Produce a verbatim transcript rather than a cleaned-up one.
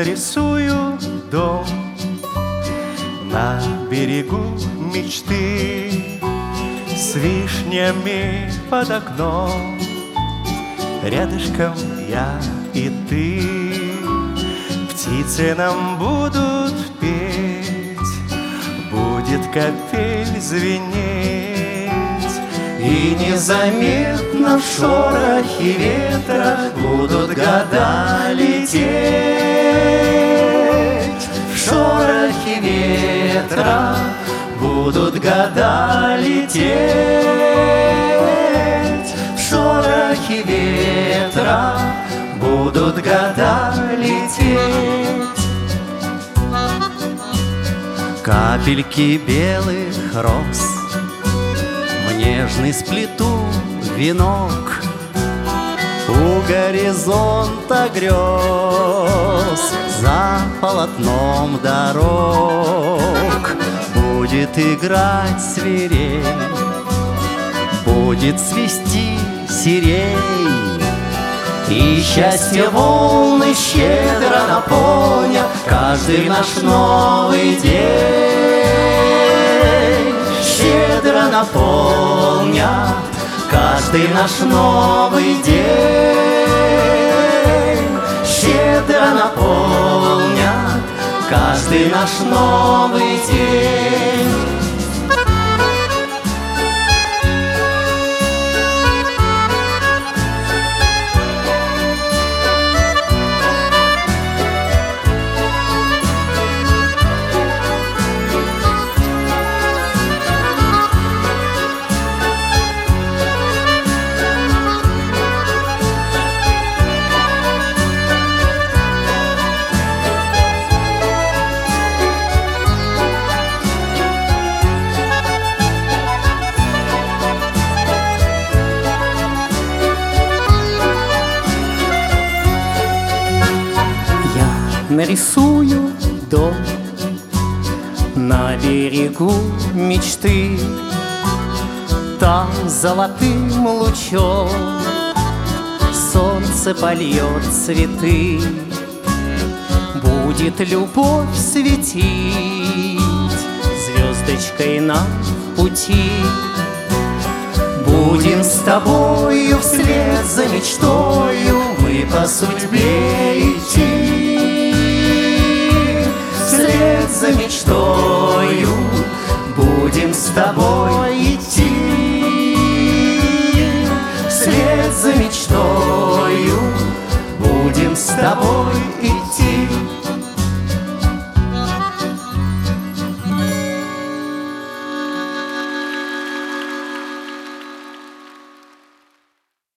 нарисую дом на берегу мечты, с вишнями под окном, рядышком я и ты. Птицы нам будут петь, будет капель звенеть, и незаметно в шорохе ветра будут года лететь. В шорохе ветра будут года лететь. В шорохе ветра будут года лететь. Капельки белых роз в нежный сплету венок, у горизонта грез за полотном дорог будет играть свирель, будет свисти сирень, и счастье волны щедро наполнят каждый наш новый день. Щедро наполнят каждый наш новый день. Щедро наполнят каждый наш новый день. Нарисую дом на берегу мечты, там золотым лучом солнце польет цветы, будет любовь светить звездочкой нам в пути. Будем с тобою вслед за мечтою мы по судьбе идти. Вслед за мечтою будем с тобой идти. Вслед за мечтою будем с тобой идти.